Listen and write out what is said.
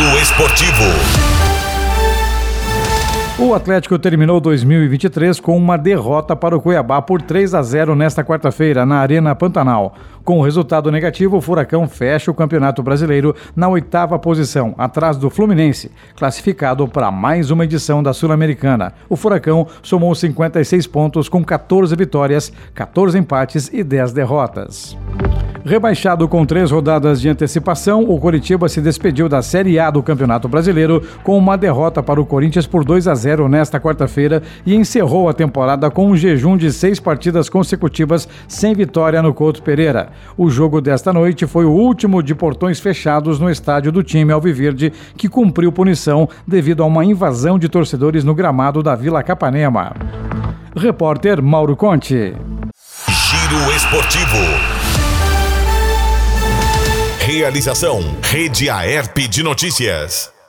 Giro Esportivo. O Atlético terminou 2023 com uma derrota para o Cuiabá por 3-0 nesta quarta-feira, na Arena Pantanal. Com o resultado negativo, o Furacão fecha o Campeonato Brasileiro na 8ª posição, atrás do Fluminense, classificado para mais uma edição da Sul-Americana. O Furacão somou 56 pontos com 14 vitórias, 14 empates e 10 derrotas. Rebaixado com 3 rodadas de antecipação, o Coritiba se despediu da Série A do Campeonato Brasileiro com uma derrota para o Corinthians por 2-0 nesta quarta-feira e encerrou a temporada com um jejum de 6 partidas consecutivas sem vitória no Couto Pereira. O jogo desta noite foi o último de portões fechados no estádio do time alviverde, que cumpriu punição devido a uma invasão de torcedores no gramado da Vila Capanema. Repórter Mauro Conte. Giro Esportivo. Realização: Rede Aerp de Notícias.